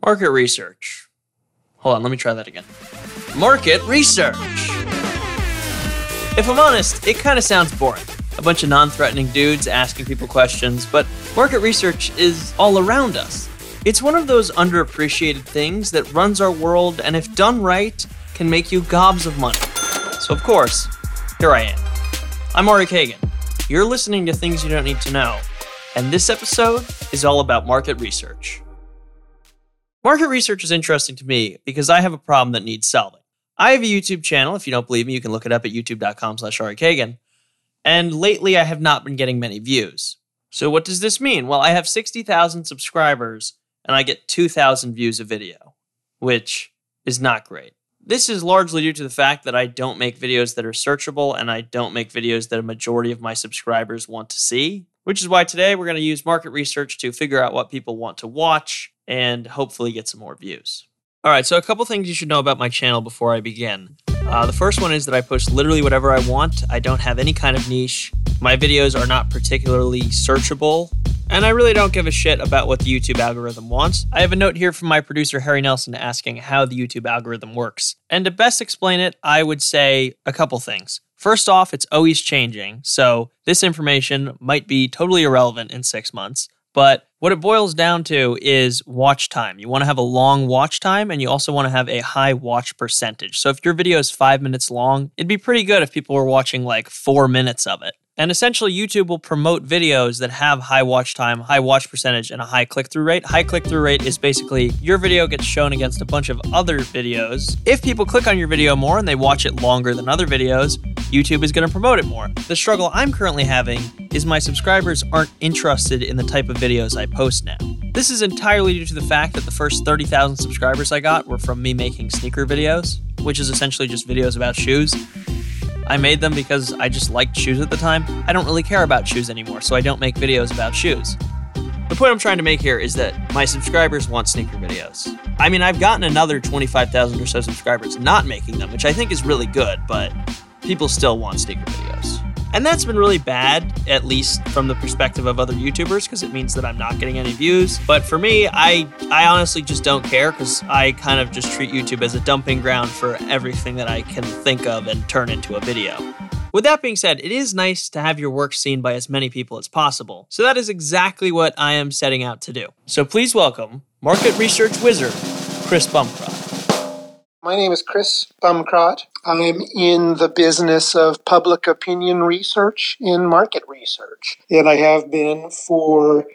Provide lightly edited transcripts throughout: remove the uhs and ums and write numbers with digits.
Market research. Hold on, let me try that again. Market research. If I'm honest, it kind of sounds boring. A bunch of non-threatening dudes asking people questions, but market research is all around us. It's one of those underappreciated things that runs our world and if done right, can make you gobs of money. So of course, here I am. I'm Ari Kagan. You're listening to Things You Don't Need to Know, and this episode is all about market research. Market research is interesting to me because I have a problem that needs solving. I have a YouTube channel. If you don't believe me, you can look it up at youtube.com/AriKagan. And lately, I have not been getting many views. So what does this mean? Well, I have 60,000 subscribers, and I get 2,000 views a video, which is not great. This is largely due to the fact that I don't make videos that are searchable, and I don't make videos that a majority of my subscribers want to see, which is why today we're going to use market research to figure out what people want to watch and hopefully get some more views. All right, so a couple things you should know about my channel before I begin. The first one is that I post literally whatever I want. I don't have any kind of niche. My videos are not particularly searchable, and I really don't give a shit about what the YouTube algorithm wants. I have a note here from my producer, Harry Nelson, asking how the YouTube algorithm works. And to best explain it, I would say a couple things. First off, it's always changing, so this information might be totally irrelevant in 6 months. But what it boils down to is watch time. You want to have a long watch time, and you also want to have a high watch percentage. So if your video is 5 minutes long, it'd be pretty good if people were watching like 4 minutes of it. And essentially, YouTube will promote videos that have high watch time, high watch percentage, and a high click-through rate. High click-through rate is basically your video gets shown against a bunch of other videos. If people click on your video more and they watch it longer than other videos, YouTube is going to promote it more. The struggle I'm currently having is my subscribers aren't interested in the type of videos I post now. This is entirely due to the fact that the first 30,000 subscribers I got were from me making sneaker videos, which is essentially just videos about shoes. I made them because I just liked shoes at the time. I don't really care about shoes anymore, so I don't make videos about shoes. The point I'm trying to make here is that my subscribers want sneaker videos. I mean, I've gotten another 25,000 or so subscribers not making them, which I think is really good, but people still want sneaker videos. And that's been really bad, at least from the perspective of other YouTubers, because it means that I'm not getting any views. But for me, I honestly just don't care, because I kind of just treat YouTube as a dumping ground for everything that I can think of and turn into a video. With that being said, it is nice to have your work seen by as many people as possible. So that is exactly what I am setting out to do. So please welcome market research wizard, Chris Bumcrot. My name is Chris Bumcrot. I'm in the business of public opinion research and market research. And I have been for,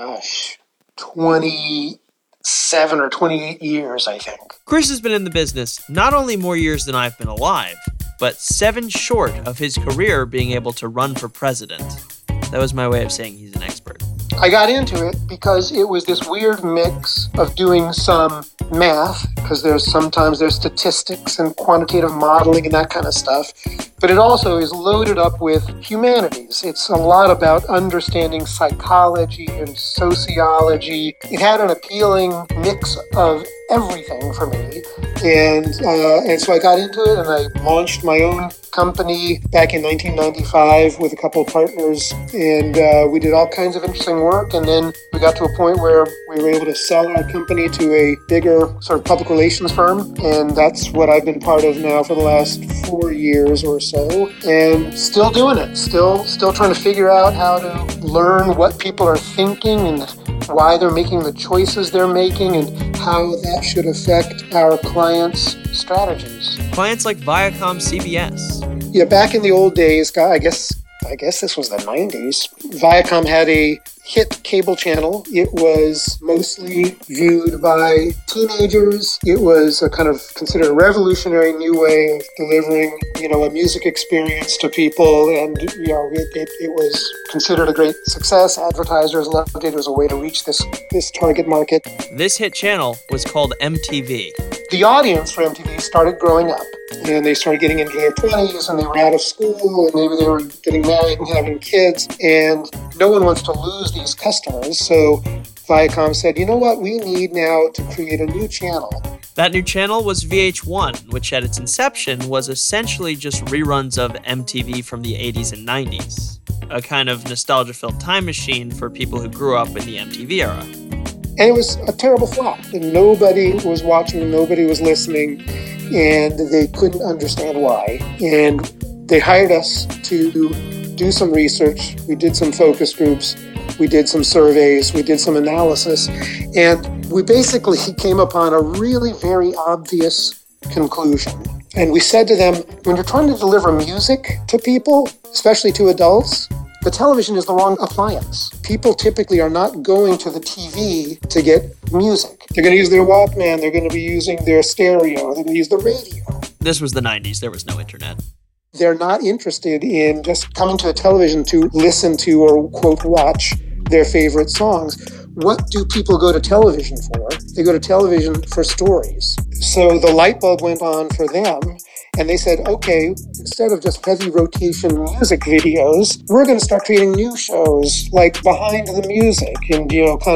27 or 28 years, I think. Chris has been in the business not only more years than I've been alive, but 7 short of his career being able to run for president. That was my way of saying he's an expert. I got into it because it was this weird mix of doing some math, because sometimes there's statistics and quantitative modeling and that kind of stuff, but it also is loaded up with humanities. It's a lot about understanding psychology and sociology. It had an appealing mix of everything for me, and so I got into it, and I launched my own company back in 1995 with a couple of partners, and we did all kinds of interesting work, and then we got to a point where we were able to sell our company to a bigger sort of public relations firm, and that's what I've been part of now for the last 4 years or so, and still doing it, still trying to figure out how to learn what people are thinking and why they're making the choices they're making and how that should affect our clients' strategies. Clients like Viacom CBS. Yeah, back in the old days, I guess this was the 90s, Viacom had a hit cable channel. It was mostly viewed by teenagers. It was a kind of considered a revolutionary new way of delivering, a music experience to people, and it was considered a great success. Advertisers loved it. It was a way to reach this target market. This hit channel was called MTV. The audience for MTV started growing up, and they started getting into their 20s, and they were out of school, and maybe they were getting married and having kids, and no one wants to lose these customers. So Viacom said, you know what, we need now to create a new channel. That new channel was VH1, which at its inception was essentially just reruns of MTV from the 80s and 90s. A kind of nostalgia-filled time machine for people who grew up in the MTV era. And it was a terrible flop. And nobody was watching, nobody was listening, and they couldn't understand why. And they hired us to do some research. We did some focus groups. We did some surveys. We did some analysis. And we basically came upon a really very obvious conclusion. And we said to them, when you're trying to deliver music to people, especially to adults, the television is the wrong appliance. People typically are not going to the TV to get music. They're going to use their Walkman. They're going to be using their stereo. They're going to use the radio. This was the 90s. There was no internet. They're not interested in just coming to the television to listen to or, quote, watch their favorite songs. What do people go to television for? They go to television for stories. So the light bulb went on for them, and they said, okay, instead of just heavy rotation music videos, we're going to start creating new shows like Behind the Music and,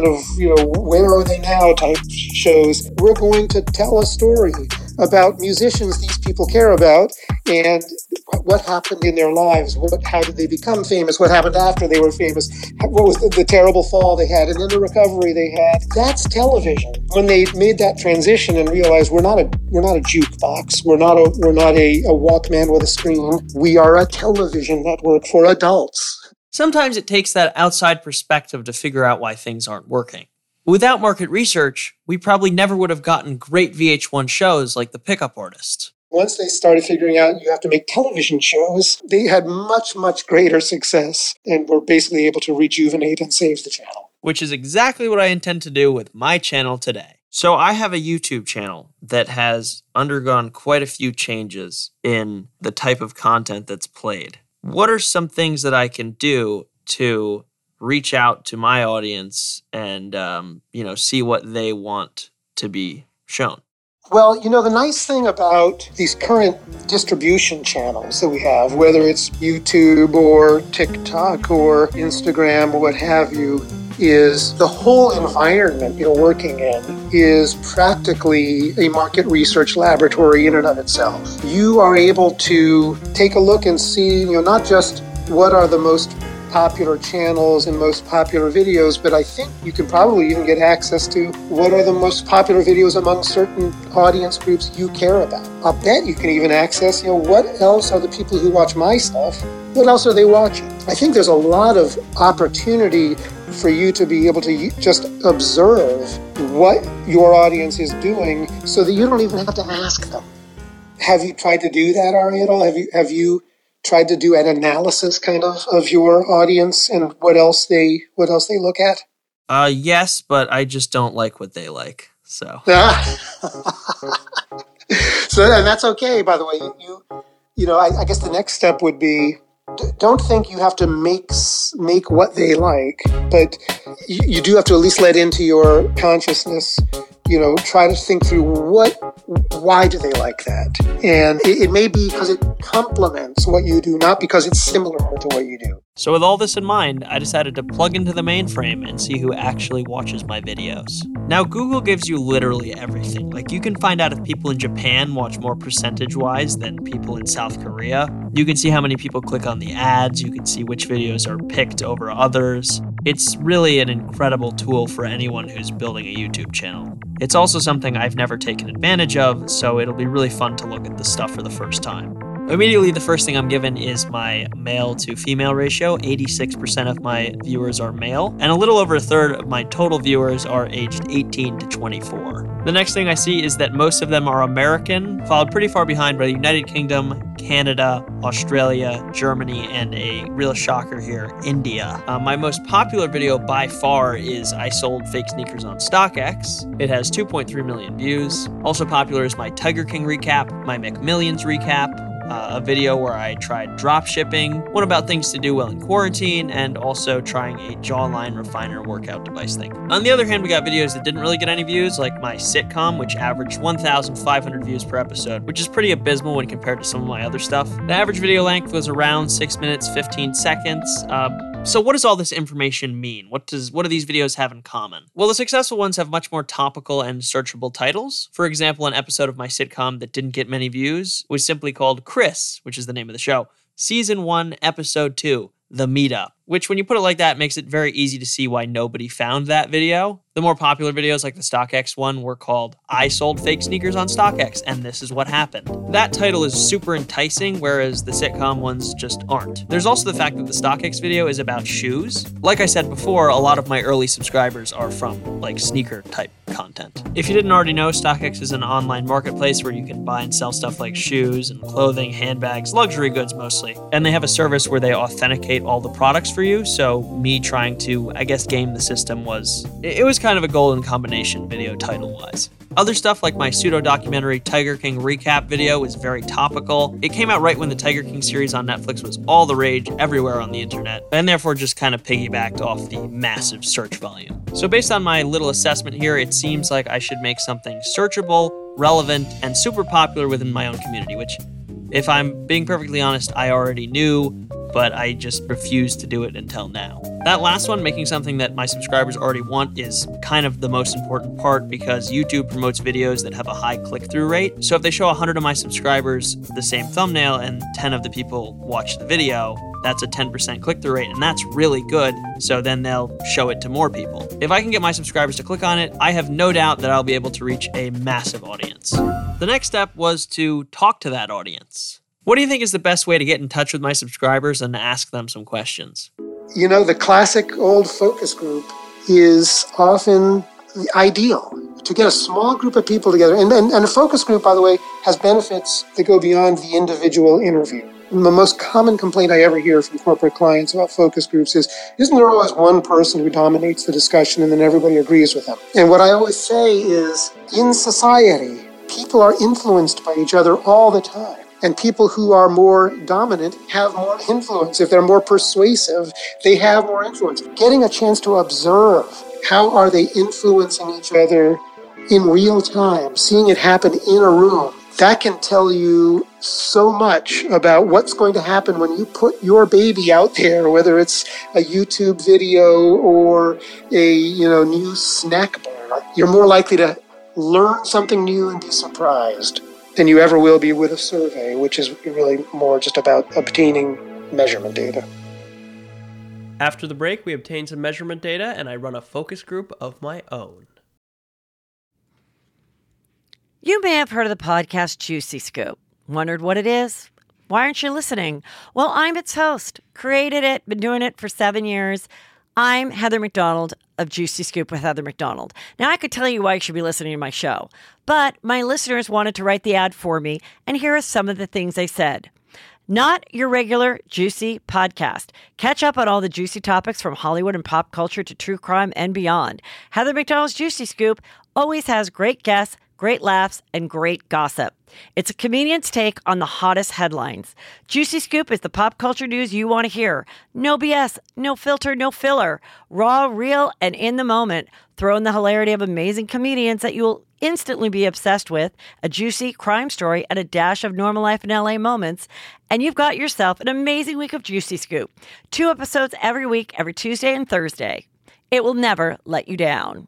Where Are They Now type shows. We're going to tell a story about musicians these people care about and what happened in their lives. How did they become famous? What happened after they were famous? What was the terrible fall they had and then the recovery they had? That's television. When they made that transition and realized we're not a jukebox, we're not a Walkman with a screen. We are a television network for adults. Sometimes it takes that outside perspective to figure out why things aren't working. Without market research, we probably never would have gotten great VH1 shows like The Pickup Artist. Once they started figuring out you have to make television shows, they had much, much greater success and were basically able to rejuvenate and save the channel. Which is exactly what I intend to do with my channel today. So I have a YouTube channel that has undergone quite a few changes in the type of content that's played. What are some things that I can do to reach out to my audience and, see what they want to be shown? Well, the nice thing about these current distribution channels that we have, whether it's YouTube or TikTok or Instagram or what have you, is the whole environment you're working in is practically a market research laboratory in and of itself. You are able to take a look and see, not just what are the most popular channels and most popular videos, but I think you can probably even get access to what are the most popular videos among certain audience groups you care about. I'll bet you can even access, what else are the people who watch my stuff, what else are they watching? I think there's a lot of opportunity for you to be able to just observe what your audience is doing so that you don't even have to ask them. Have you tried to do that, Ariel? Have you tried to do an analysis kind of your audience and what else they look at? Yes, but I just don't like what they like. So. So, and that's okay, by the way. I guess the next step would be, don't think you have to make what they like, but you do have to at least let into your consciousness, try to think through why do they like that? And it may be because it complements what you do, not because it's similar to what you do. So with all this in mind, I decided to plug into the mainframe and see who actually watches my videos. Now, Google gives you literally everything. Like, you can find out if people in Japan watch more percentage-wise than people in South Korea. You can see how many people click on the ads. You can see which videos are picked over others. It's really an incredible tool for anyone who's building a YouTube channel. It's also something I've never taken advantage of, so it'll be really fun to look at this stuff for the first time. Immediately, the first thing I'm given is my male to female ratio. 86% of my viewers are male, and a little over a third of my total viewers are aged 18 to 24. The next thing I see is that most of them are American, followed pretty far behind by the United Kingdom, Canada, Australia, Germany, and a real shocker here, India. My most popular video by far is I sold fake sneakers on StockX. It has 2.3 million views. Also popular is my Tiger King recap, my McMillions recap, a video where I tried drop shipping, one about things to do while in quarantine, and also trying a jawline refiner workout device thing. On the other hand, we got videos that didn't really get any views, like my sitcom, which averaged 1,500 views per episode, which is pretty abysmal when compared to some of my other stuff. The average video length was around 6 minutes, 15 seconds. So what does all this information mean? What do these videos have in common? Well, the successful ones have much more topical and searchable titles. For example, an episode of my sitcom that didn't get many views was simply called Chris, which is the name of the show. Season 1, Episode 2, The Meetup, which when you put it like that makes it very easy to see why nobody found that video. The more popular videos like the StockX one were called I Sold Fake Sneakers on StockX and This Is What Happened. That title is super enticing, whereas the sitcom ones just aren't. There's also the fact that the StockX video is about shoes. Like I said before, a lot of my early subscribers are from like sneaker type content. If you didn't already know, StockX is an online marketplace where you can buy and sell stuff like shoes and clothing, handbags, luxury goods mostly. And they have a service where they authenticate all the products for you, so me trying to, I guess, game the system was kind of a golden combination video title-wise. Other stuff like my pseudo-documentary Tiger King recap video is very topical. It came out right when the Tiger King series on Netflix was all the rage everywhere on the internet, and therefore just kind of piggybacked off the massive search volume. So based on my little assessment here, it seems like I should make something searchable, relevant, and super popular within my own community, which, if I'm being perfectly honest, I already knew, but I just refused to do it until now. That last one, making something that my subscribers already want, is kind of the most important part because YouTube promotes videos that have a high click-through rate. So if they show 100 of my subscribers the same thumbnail and 10 of the people watch the video, that's a 10% click-through rate, and that's really good, so then they'll show it to more people. If I can get my subscribers to click on it, I have no doubt that I'll be able to reach a massive audience. The next step was to talk to that audience. What do you think is the best way to get in touch with my subscribers and to ask them some questions? You know, the classic old focus group is often ideal to get a small group of people together. And a focus group, by the way, has benefits that go beyond the individual interview. And the most common complaint I ever hear from corporate clients about focus groups is, isn't there always one person who dominates the discussion and then everybody agrees with them? And what I always say is, in society, people are influenced by each other all the time. And people who are more dominant have more influence. If they're more persuasive, they have more influence. Getting a chance to observe how are they influencing each other in real time, seeing it happen in a room, that can tell you so much about what's going to happen when you put your baby out there, whether it's a YouTube video or a new snack bar. You're more likely to learn something new and be surprised than you ever will be with a survey, which is really more just about obtaining measurement data. After the break, we obtain some measurement data, and I run a focus group of my own. You may have heard of the podcast Juicy Scoop. Wondered what it is? Why aren't you listening? Well, I'm its host. Created it, been doing it for 7 years. I'm Heather McDonald of Juicy Scoop with Heather McDonald. Now, I could tell you why you should be listening to my show, but my listeners wanted to write the ad for me, and here are some of the things they said. Not your regular juicy podcast. Catch up on all the juicy topics from Hollywood and pop culture to true crime and beyond. Heather McDonald's Juicy Scoop always has great guests, great laughs, and great gossip. It's a comedian's take on the hottest headlines. Juicy Scoop is the pop culture news you want to hear. No BS, no filter, no filler. Raw, real, and in the moment. Throw in the hilarity of amazing comedians that you'll instantly be obsessed with, a juicy crime story, and a dash of normal life in LA moments, and you've got yourself an amazing week of Juicy Scoop. 2 episodes every week, every Tuesday and Thursday. It will never let you down.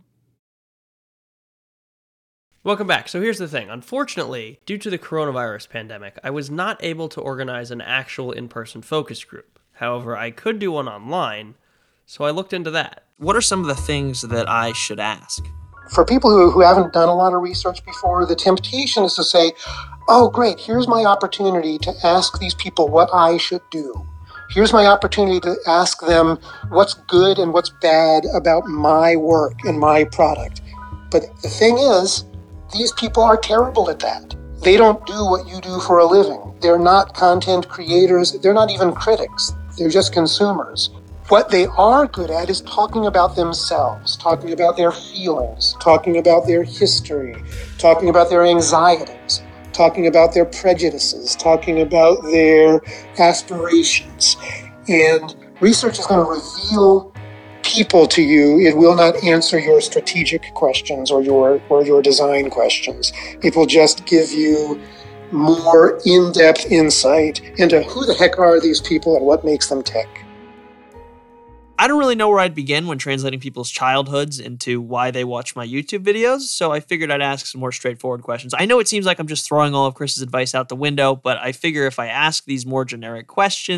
Welcome back. So here's the thing. Unfortunately, due to the coronavirus pandemic, I was not able to organize an actual in-person focus group. However, I could do one online, so I looked into that. What are some of the things that I should ask? For people who haven't done a lot of research before, the temptation is to say, oh, great, here's my opportunity to ask these people what I should do. Here's my opportunity to ask them what's good and what's bad about my work and my product. But the thing is, these people are terrible at that. They don't do what you do for a living. They're not content creators. They're not even critics. They're just consumers. What they are good at is talking about themselves, talking about their feelings, talking about their history, talking about their anxieties, talking about their prejudices, talking about their aspirations. And research is going to reveal people to you. It will not answer your strategic questions or your design questions. It will just give you more in-depth insight into who the heck are these people and what makes them tick. I don't really know where I'd begin when translating people's childhoods into why they watch my YouTube videos, so I figured I'd ask some more straightforward questions. I know it seems like I'm just throwing all of Chris's advice out the window, but I figure if I ask these more generic questions,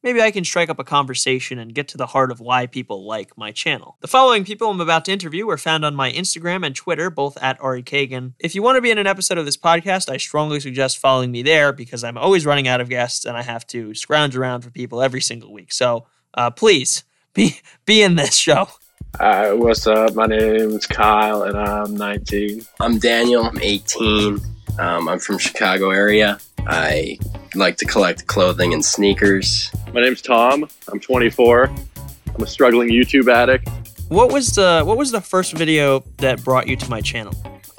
maybe I can strike up a conversation and get to the heart of why people like my channel. The following people I'm about to interview are found on my Instagram and Twitter, both at Ari Kagan. If you want to be in an episode of this podcast, I strongly suggest following me there because I'm always running out of guests and I have to scrounge around for people every single week. So please be in this show. What's up? My name's Kyle and I'm 19. I'm Daniel. I'm 18. I'm from Chicago area. I like to collect clothing and sneakers. My name's Tom. I'm 24. I'm a struggling YouTube addict. What was the first video that brought you to my channel?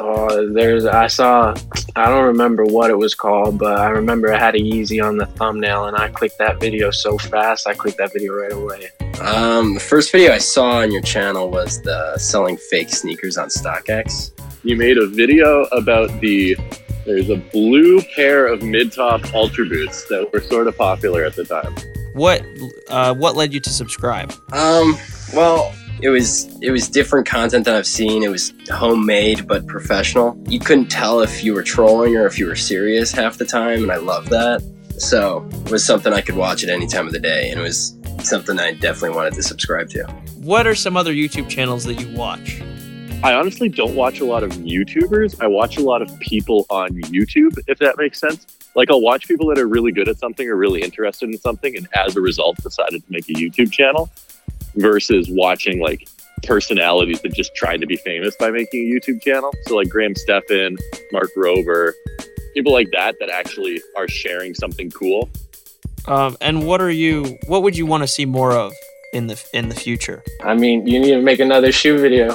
I don't remember what it was called, but I remember it had a Yeezy on the thumbnail and I clicked that video so fast, I clicked that video right away. The first video I saw on your channel was the selling fake sneakers on StockX. You made a video about there's a blue pair of mid-top Ultra Boots that were sort of popular at the time. What led you to subscribe? Well, it was different content than I've seen. It was homemade but professional. You couldn't tell if you were trolling or if you were serious half the time, and I love that. So it was something I could watch at any time of the day, and it was something I definitely wanted to subscribe to. What are some other YouTube channels that you watch? I honestly don't watch a lot of YouTubers. I watch a lot of people on YouTube, if that makes sense. Like, I'll watch people that are really good at something or really interested in something, and as a result decided to make a YouTube channel, versus watching like personalities that just tried to be famous by making a YouTube channel. So like Graham Stephan, Mark Rober, people like that actually are sharing something cool. And what would you want to see more of in the future? I mean, you need to make another shoe video.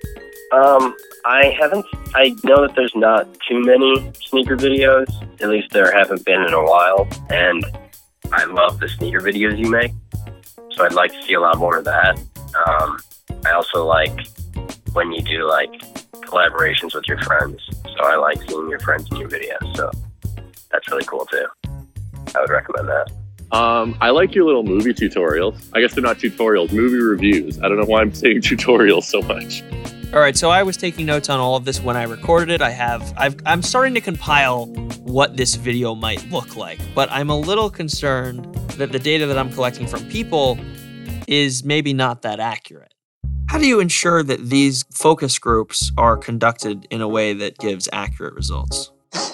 I know that there's not too many sneaker videos. At least there haven't been in a while. And I love the sneaker videos you make. So I'd like to see a lot more of that. I also like when you do like collaborations with your friends. So I like seeing your friends in your videos. So that's really cool too. I would recommend that. I like your little movie tutorials. I guess they're not tutorials, movie reviews. I don't know why I'm saying tutorials so much. All right, so I was taking notes on all of this when I recorded it. I'm starting to compile what this video might look like, but I'm a little concerned that the data that I'm collecting from people is maybe not that accurate. How do you ensure that these focus groups are conducted in a way that gives accurate results?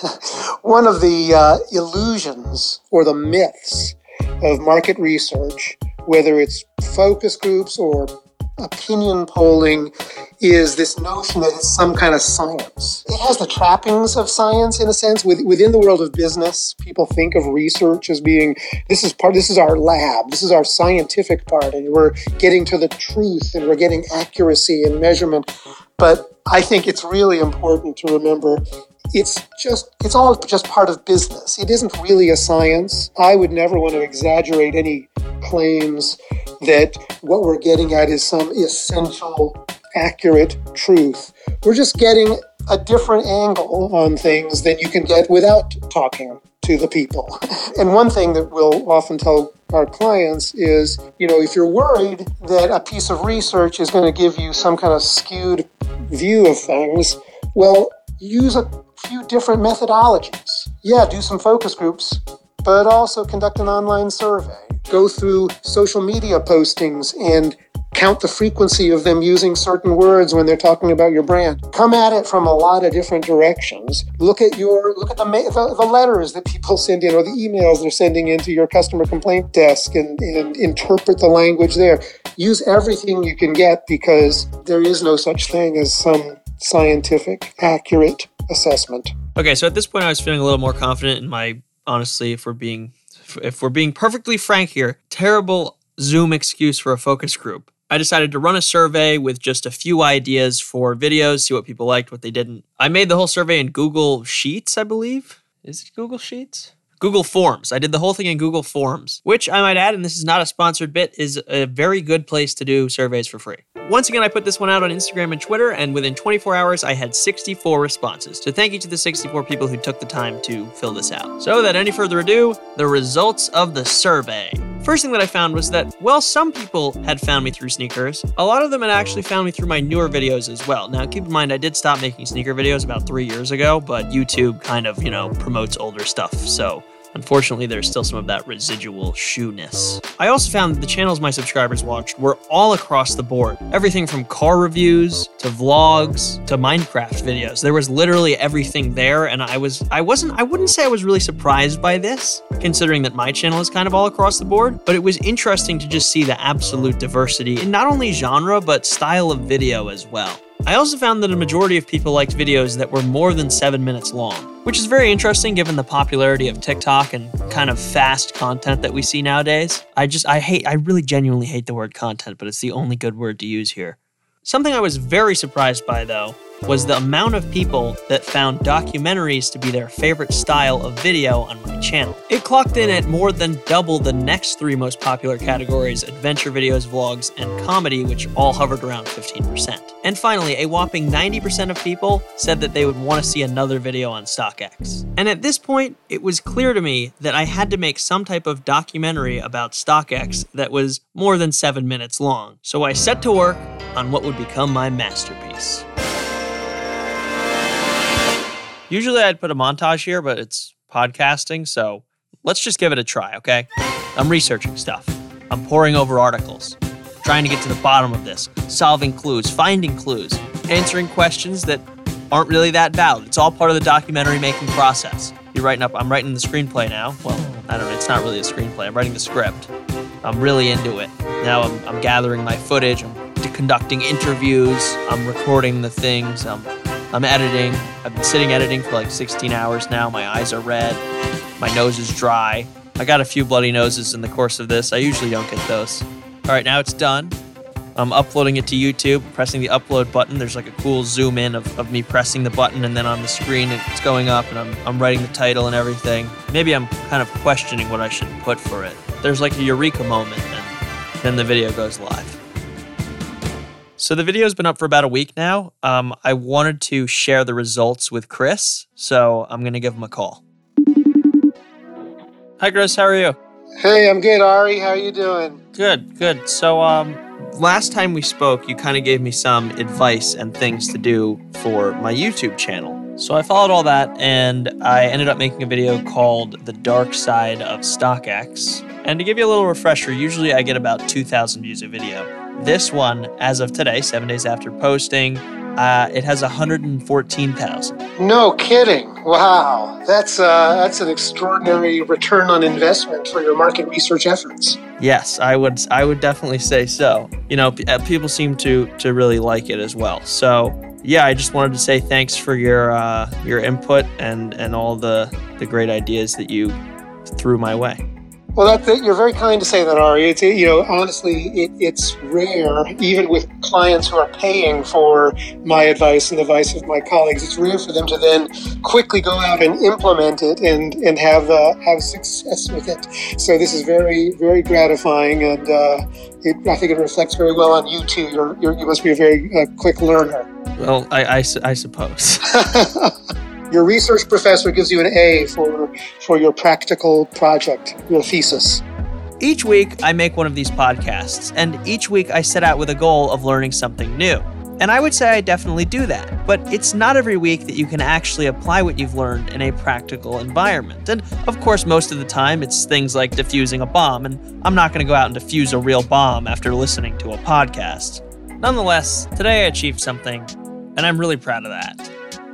One of the illusions or the myths of market research, whether it's focus groups or opinion polling, is this notion that it's some kind of science. It has the trappings of science in a sense. Within the world of business, people think of research as being, this is our lab, this is our scientific part, and we're getting to the truth and we're getting accuracy and measurement. But I think it's really important to remember it's all just part of business. It isn't really a science. I would never want to exaggerate any claims that what we're getting at is some essential, accurate truth. We're just getting a different angle on things than you can get without talking to the people. And one thing that we'll often tell our clients is, if you're worried that a piece of research is going to give you some kind of skewed view of things, well, use a few different methodologies. Yeah, do some focus groups, but also conduct an online survey. Go through social media postings and count the frequency of them using certain words when they're talking about your brand. Come at it from a lot of different directions. Look at the letters that people send in or the emails they're sending into your customer complaint desk and interpret the language there. Use everything you can get because there is no such thing as some scientific, accurate assessment. Okay, so at this point I was feeling a little more confident in my, honestly, if we're being perfectly frank here, terrible Zoom excuse for a focus group. I decided to run a survey with just a few ideas for videos, see what people liked, what they didn't. I made the whole survey in Google Sheets, I believe. Is it Google Sheets? Google Forms. I did the whole thing in Google Forms, which I might add, and this is not a sponsored bit, is a very good place to do surveys for free. Once again, I put this one out on Instagram and Twitter, and within 24 hours, I had 64 responses. So thank you to the 64 people who took the time to fill this out. So without any further ado, the results of the survey. First thing that I found was that, while some people had found me through sneakers, a lot of them had actually found me through my newer videos as well. Now, keep in mind, I did stop making sneaker videos about 3 years ago, but YouTube kind of, promotes older stuff. So Unfortunately, there's still some of that residual shoeness. I also found that the channels my subscribers watched were all across the board. Everything from car reviews to vlogs to Minecraft videos. There was literally everything there, and I wouldn't say I was really surprised by this, considering that my channel is kind of all across the board, but it was interesting to just see the absolute diversity in not only genre, but style of video as well. I also found that a majority of people liked videos that were more than 7 minutes long, which is very interesting given the popularity of TikTok and kind of fast content that we see nowadays. I really genuinely hate the word content, but it's the only good word to use here. Something I was very surprised by, though, was the amount of people that found documentaries to be their favorite style of video on my channel. It clocked in at more than double the next 3 most popular categories: adventure videos, vlogs, and comedy, which all hovered around 15%. And finally, a whopping 90% of people said that they would want to see another video on StockX. And at this point, it was clear to me that I had to make some type of documentary about StockX that was more than 7 minutes long. So I set to work on what would become my masterpiece. Usually I'd put a montage here, but it's podcasting, so let's just give it a try, okay? I'm researching stuff. I'm poring over articles, trying to get to the bottom of this, solving clues, finding clues, answering questions that aren't really that valid. It's all part of the documentary making process. I'm writing the screenplay now. Well, I don't know, it's not really a screenplay. I'm writing the script. I'm really into it. Now I'm gathering my footage. I'm conducting interviews. I'm recording the things. I'm editing. I've been sitting editing for like 16 hours now. My eyes are red. My nose is dry. I got a few bloody noses in the course of this. I usually don't get those. All right, now it's done. I'm uploading it to YouTube, pressing the upload button. There's like a cool zoom in of me pressing the button, and then on the screen it's going up, and I'm writing the title and everything. Maybe I'm kind of questioning what I should put for it. There's like a eureka moment, and then the video goes live. So the video's been up for about a week now. I wanted to share the results with Chris, so I'm going to give him a call. Hi, Chris. How are you? Hey, I'm good, Ari. How are you doing? Good. So last time we spoke, you kind of gave me some advice and things to do for my YouTube channel. So I followed all that, and I ended up making a video called The Dark Side of StockX. And to give you a little refresher, usually I get about 2,000 views a video. This one, as of today, 7 days after posting, it has 114,000. No kidding. Wow. That's an extraordinary return on investment for your market research efforts. Yes, I would definitely say so. You know, people seem to really like it as well. So, yeah, I just wanted to say thanks for your input and all the great ideas that you threw my way. Well, you're very kind to say that, Ari. It's, honestly, it's rare, even with clients who are paying for my advice and the advice of my colleagues. It's rare for them to then quickly go out and implement it and have success with it. So this is very, very gratifying, and I think it reflects very well on you too. You must be a very quick learner. Well, I suppose. Your research professor gives you an A for your practical project, your thesis. Each week, I make one of these podcasts, and each week I set out with a goal of learning something new. And I would say I definitely do that, but it's not every week that you can actually apply what you've learned in a practical environment. And of course, most of the time, it's things like defusing a bomb, and I'm not going to go out and defuse a real bomb after listening to a podcast. Nonetheless, today I achieved something, and I'm really proud of that.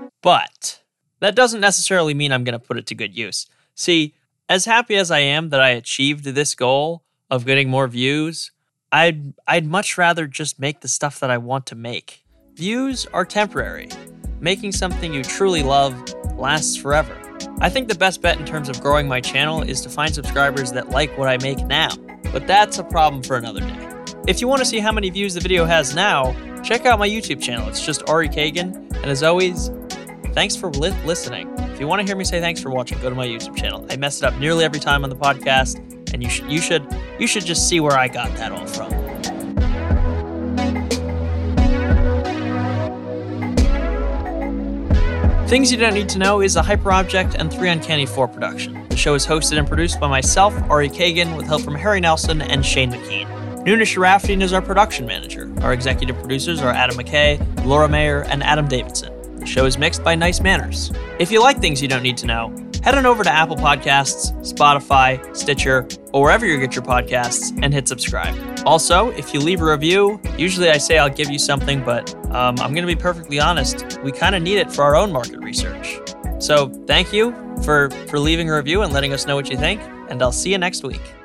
But that doesn't necessarily mean I'm going to put it to good use. See, as happy as I am that I achieved this goal of getting more views, I'd much rather just make the stuff that I want to make. Views are temporary. Making something you truly love lasts forever. I think the best bet in terms of growing my channel is to find subscribers that like what I make now. But that's a problem for another day. If you want to see how many views the video has now, check out my YouTube channel. It's just Ari Kagan. And as always, thanks for listening. If you want to hear me say thanks for watching, go to my YouTube channel. I mess it up nearly every time on the podcast, and you should just see where I got that all from. Things You Don't Need to Know is a Hyperobject and 3 Uncanny 4 production. The show is hosted and produced by myself, Ari Kagan, with help from Harry Nelson and Shane McKean. Nuna Sharafdin is our production manager. Our executive producers are Adam McKay, Laura Mayer, and Adam Davidson. The show is mixed by Nice Manners. If you like Things You Don't Need to Know, head on over to Apple Podcasts, Spotify, Stitcher, or wherever you get your podcasts, and hit subscribe. Also, if you leave a review, usually I say I'll give you something, but I'm going to be perfectly honest, we kind of need it for our own market research. So thank you for leaving a review and letting us know what you think, and I'll see you next week.